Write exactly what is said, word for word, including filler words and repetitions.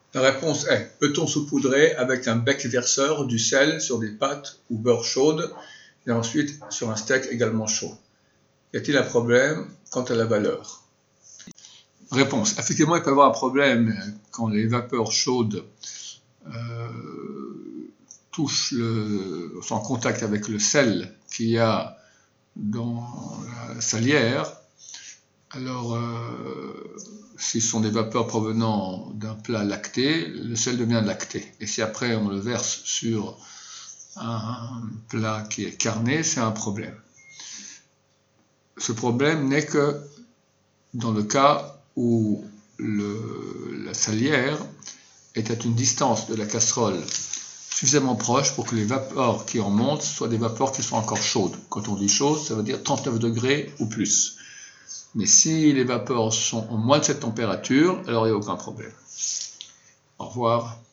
La réponse est: peut-on saupoudrer avec un bec verseur du sel sur des pâtes ou beurre chaudes et ensuite sur un steak également chaud? Y a-t-il un problème quant à la valeur? Réponse: effectivement, il peut y avoir un problème quand les vapeurs chaudes euh, touchent le, sont en contact avec le sel qu'il y a dans la salière. Alors, euh, si ce sont des vapeurs provenant d'un plat lacté, le sel devient lacté. Et si après on le verse sur un plat qui est carné, c'est un problème. Ce problème n'est que dans le cas où le, la salière est à une distance de la casserole suffisamment proche pour que les vapeurs qui en montent soient des vapeurs qui sont encore chaudes. Quand on dit chaudes, ça veut dire trente-neuf degrés ou plus. Mais si les vapeurs sont en moins de cette température, alors il n'y a aucun problème. Au revoir.